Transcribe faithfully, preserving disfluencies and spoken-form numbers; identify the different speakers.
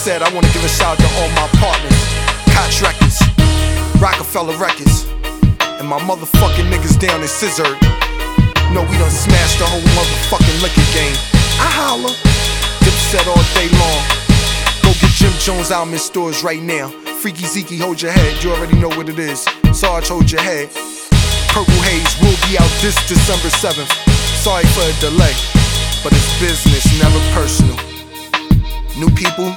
Speaker 1: said, I wanna give a shout out to all my partners: Koch Records, Rockefeller Records, and my motherfucking niggas down in Scissor. No, we done smashed the whole motherfucking liquor game. I holla, Dipset all day long. Go get Jim Jones album in stores right now. Freaky Zeke, hold your head, you already know what it is. Sarge, hold your head. Purple Haze will be out this December seventh. Sorry for a delay, but it's business, never personal. New people,